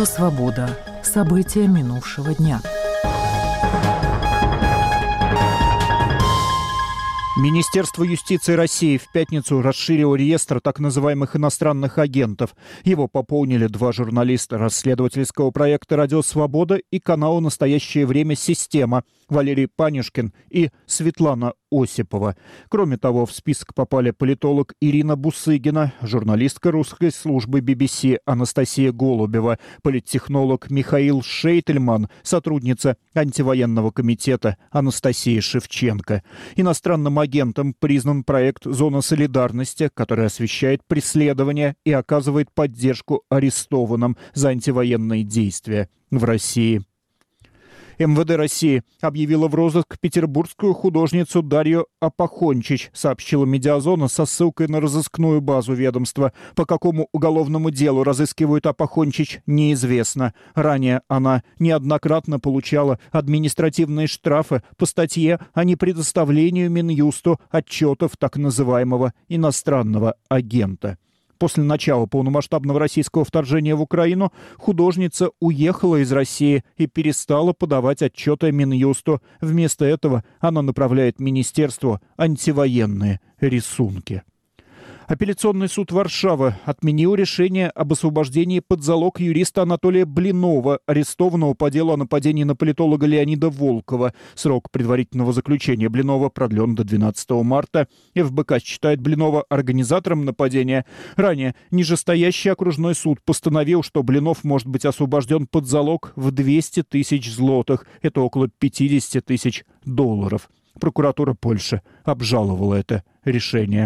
Радио «Свобода». События минувшего дня. Министерство юстиции России в пятницу расширило реестр так называемых иностранных агентов. Его пополнили два журналиста расследовательского проекта «Радио Свобода» и канала «Настоящее время. Система» Валерий Панюшкин и Светлана Осипова. Кроме того, в список попали политолог Ирина Бусыгина, журналистка русской службы BBC Анастасия Голубева, политтехнолог Михаил Шейтельман, сотрудница антивоенного комитета Анастасия Шевченко. Иностранным агентом признан проект «Зона солидарности», который освещает преследование и оказывает поддержку арестованным за антивоенные действия в России. МВД России объявила в розыск петербургскую художницу Дарью Апохончич, сообщила «Медиазона» со ссылкой на разыскную базу ведомства. По какому уголовному делу разыскивают Апохончич, неизвестно. Ранее она неоднократно получала административные штрафы по статье о непредоставлении Минюсту отчетов так называемого иностранного агента. После начала полномасштабного российского вторжения в Украину художница уехала из России и перестала подавать отчеты Минюсту. Вместо этого она направляет министерству антивоенные рисунки. Апелляционный суд Варшавы отменил решение об освобождении под залог юриста Анатолия Блинова, арестованного по делу о нападении на политолога Леонида Волкова. Срок предварительного заключения Блинова продлен до 12 марта. ФБК считает Блинова организатором нападения. Ранее нижестоящий окружной суд постановил, что Блинов может быть освобожден под залог в 200 тысяч злотых. Это около 50 тысяч долларов. Прокуратура Польши обжаловала это решение.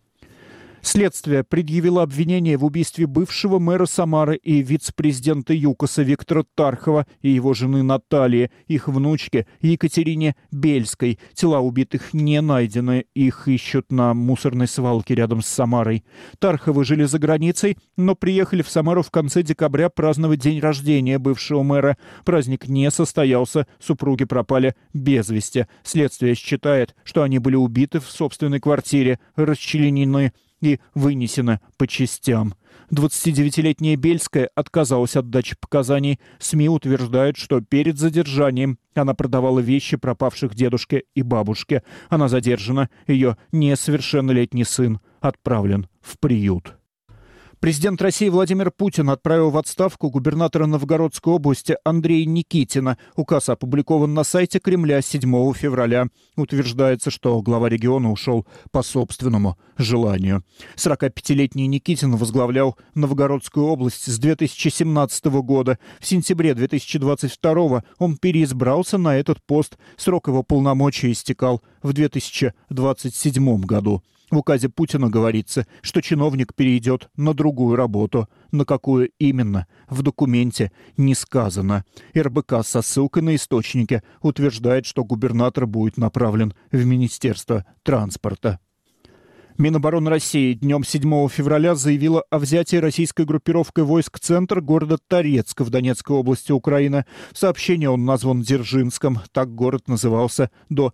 Следствие предъявило обвинение в убийстве бывшего мэра Самары и вице-президента ЮКОСа Виктора Тархова и его жены Натальи, их внучки Екатерине Бельской. Тела убитых не найдены, их ищут на мусорной свалке рядом с Самарой. Тарховы жили за границей, но приехали в Самару в конце декабря праздновать день рождения бывшего мэра. Праздник не состоялся, супруги пропали без вести. Следствие считает, что они были убиты в собственной квартире, расчленены и вынесена по частям. 29-летняя Бельская отказалась от дачи показаний. СМИ утверждают, что перед задержанием она продавала вещи пропавших дедушке и бабушке. Она задержана. Ее несовершеннолетний сын отправлен в приют. Президент России Владимир Путин отправил в отставку губернатора Новгородской области Андрея Никитина. Указ опубликован на сайте Кремля 7 февраля. Утверждается, что глава региона ушел по собственному желанию. 45-летний Никитин возглавлял Новгородскую область с 2017 года. В сентябре 2022 он переизбрался на этот пост. Срок его полномочий истекал в 2027 году. В указе Путина говорится, что чиновник перейдет на другую работу. На какую именно, в документе не сказано. РБК со ссылкой на источники утверждает, что губернатор будет направлен в Министерство транспорта. Минобороны России днем 7 февраля заявила о взятии российской группировкой войск «Центр» города Торецк в Донецкой области Украины. В сообщении он назван Дзержинском. Так город назывался до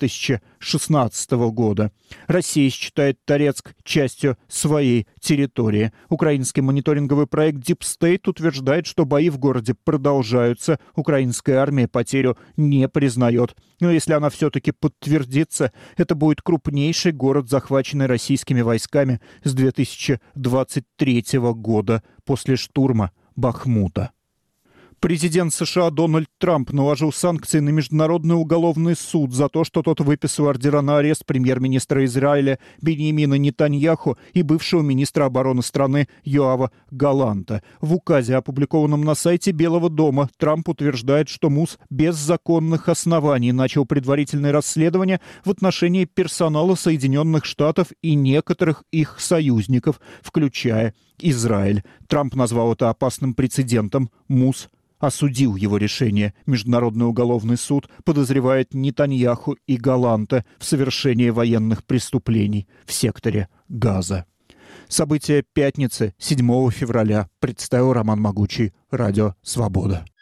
2016 года. Россия считает Торецк частью своей территории. Украинский мониторинговый проект Deep State утверждает, что бои в городе продолжаются. Украинская армия потерю не признает. Но если она все-таки подтвердится, это будет крупнейший город, захваченный российскими войсками с 2023 года после штурма Бахмута. Президент США Дональд Трамп наложил санкции на Международный уголовный суд за то, что тот выписал ордера на арест премьер-министра Израиля Биньямина Нетаньяху и бывшего министра обороны страны Йоава Галланта. В указе, опубликованном на сайте Белого дома, Трамп утверждает, что МУС без законных оснований начал предварительное расследование в отношении персонала Соединенных Штатов и некоторых их союзников, включая Израиль. Трамп назвал это опасным прецедентом. МУС осудил его решение. Международный уголовный суд подозревает Нетаньяху и Галланта в совершении военных преступлений в секторе Газа. События пятницы 7 февраля представил Роман Могучий. Радио «Свобода».